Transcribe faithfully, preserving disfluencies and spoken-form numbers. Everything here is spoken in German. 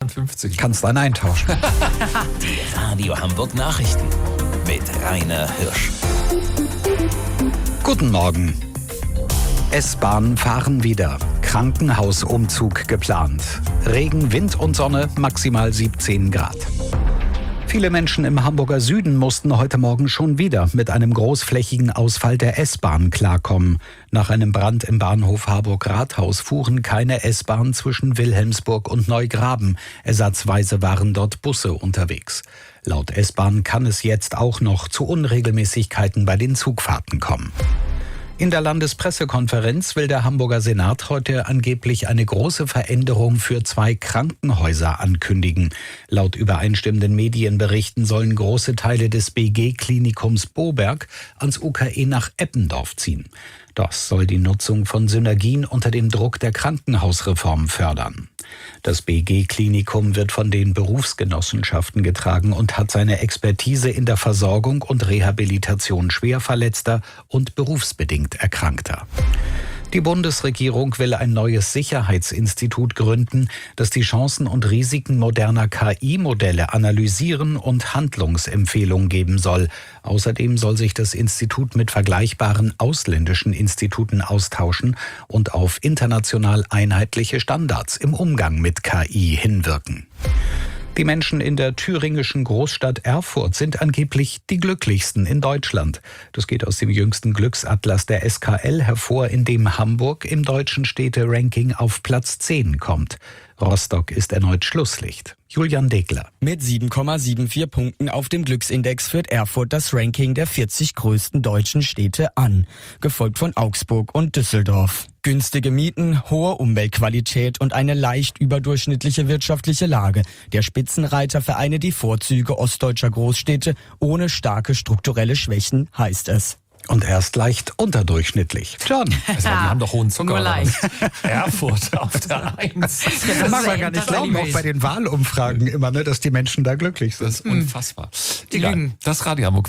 fünfzig. Kannst dann eintauschen. Die Radio Hamburg Nachrichten mit Rainer Hirsch. Guten Morgen. S-Bahn fahren wieder. Krankenhausumzug geplant. Regen, Wind und Sonne, maximal siebzehn Grad. Viele Menschen im Hamburger Süden mussten heute Morgen schon wieder mit einem großflächigen Ausfall der S-Bahn klarkommen. Nach einem Brand im Bahnhof Harburg-Rathaus fuhren keine S-Bahn zwischen Wilhelmsburg und Neugraben. Ersatzweise waren dort Busse unterwegs. Laut S-Bahn kann es jetzt auch noch zu Unregelmäßigkeiten bei den Zugfahrten kommen. In der Landespressekonferenz will der Hamburger Senat heute angeblich eine große Veränderung für zwei Krankenhäuser ankündigen. Laut übereinstimmenden Medienberichten sollen große Teile des B G-Klinikums Boberg ans U K E nach Eppendorf ziehen. Das soll die Nutzung von Synergien unter dem Druck der Krankenhausreform fördern. Das B G-Klinikum wird von den Berufsgenossenschaften getragen und hat seine Expertise in der Versorgung und Rehabilitation Schwerverletzter und berufsbedingt Erkrankter. Die Bundesregierung will ein neues Sicherheitsinstitut gründen, das die Chancen und Risiken moderner K I-Modelle analysieren und Handlungsempfehlungen geben soll. Außerdem soll sich das Institut mit vergleichbaren ausländischen Instituten austauschen und auf international einheitliche Standards im Umgang mit K I hinwirken. Die Menschen in der thüringischen Großstadt Erfurt sind angeblich die glücklichsten in Deutschland. Das geht aus dem jüngsten Glücksatlas der S K L hervor, in dem Hamburg im deutschen Städte-Ranking auf Platz zehn kommt. Rostock ist erneut Schlusslicht. Julian Degler. Mit sieben Komma vierundsiebzig Punkten auf dem Glücksindex führt Erfurt das Ranking der vierzig größten deutschen Städte an, gefolgt von Augsburg und Düsseldorf. Günstige Mieten, hohe Umweltqualität und eine leicht überdurchschnittliche wirtschaftliche Lage. Der Spitzenreiter vereine die Vorzüge ostdeutscher Großstädte ohne starke strukturelle Schwächen, heißt es. Und erst leicht unterdurchschnittlich. John. Also, die haben doch hohen Zucker. Nur leicht. Erfurt auf der Eins. Das mag man gar nicht glauben, auch bei den Wahlumfragen immer, ne, dass die Menschen da glücklich sind. Das ist unfassbar. Die Egal. lügen. Das Radio Hamburg.